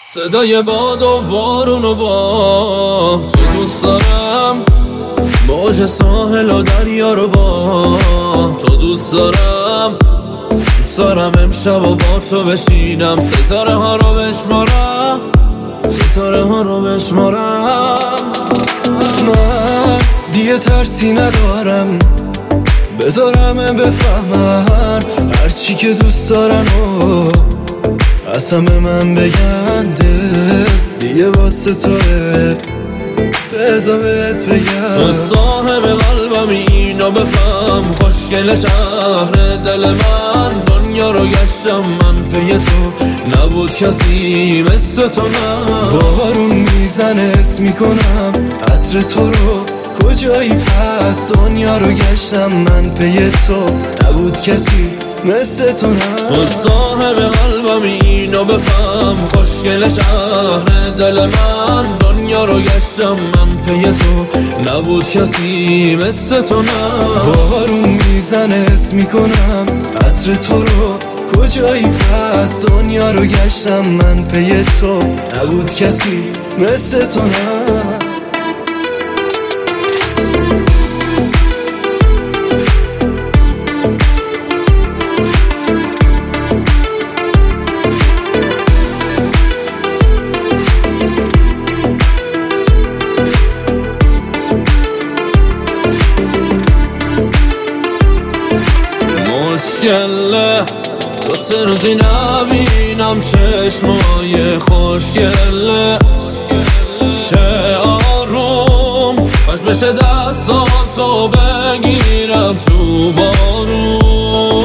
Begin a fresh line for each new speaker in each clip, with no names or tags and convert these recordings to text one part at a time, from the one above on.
صدای باد و بارون و با تو دوست دارم، موج ساحل و دریا رو با تو دوست دارم. دوست دارم امشب و با تو بشینم، ستاره ها رو بشمارم، ستاره ها رو بشمارم.
من دیگه ترسی ندارم، بذارم بفهمن هرچی که دوست دارن و از همه من بگن دل دیگه واسه توه، بذار بهت بگم
تو صاحب قلبم، اینو بفهم. خوشگل شهر دل من، دنیا رو گشتم من پی تو، نبود کسی مثل تو. من
بارون میزنه حس میکنم عطر تو رو، کجایی پس دنیا رو گشتم من پی تو، نبود کسی مثل تو.
تو صاحب قلبم، اینو بفهم. خوشگل شهر دل من، دنیا رو گشتم من پی تو، نبود کسی مثل تو.
بارون میزنه حس میکنم عطر تو رو، کجایی پس دنیا رو گشتم من پی تو، نبود کسی مثل تو.
مشکله دو سه روزی نبینم چشمای خوشگله، چه آروم کاش بشه دستاتو بگیرم تو بارون.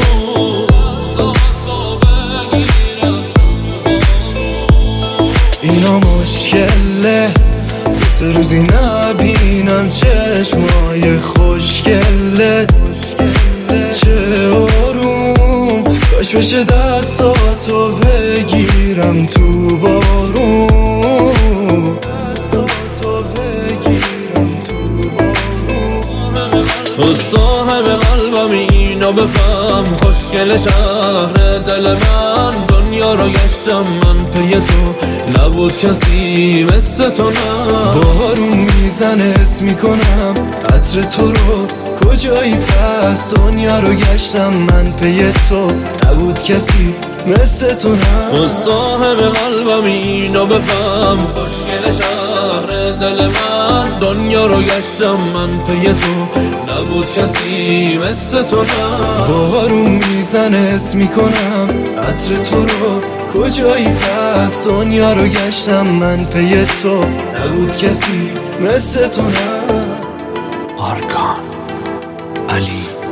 اینا مشکله دو سه روزی نبینم چشمای خوشگله، چه آروم کاش بشه دستاتو بگیرم تو بارون، دستاتو بگیرم تو بارون.
تو صاحب قلبم، اینو بفهم. خوشگل شهر دل من، دنیا رو گشتم من پی تو، نبود کسی مثل تو.
بارون میزنه حس میکنم عطر تو رو، کجایی پس دنیا رو گشتم من پی تو، نبود کسی مثل تو.
تو صاحب قلبم، اینو بفهم. خوشگل شهر دل من، دنیا رو گشتم من پی تو، نبود کسی مثل تو.
بارون میزنه حس میکنم عطر تو رو، کجایی پس دنیا رو گشتم من پی تو، نبود کسی مثل تو.
آرکان علی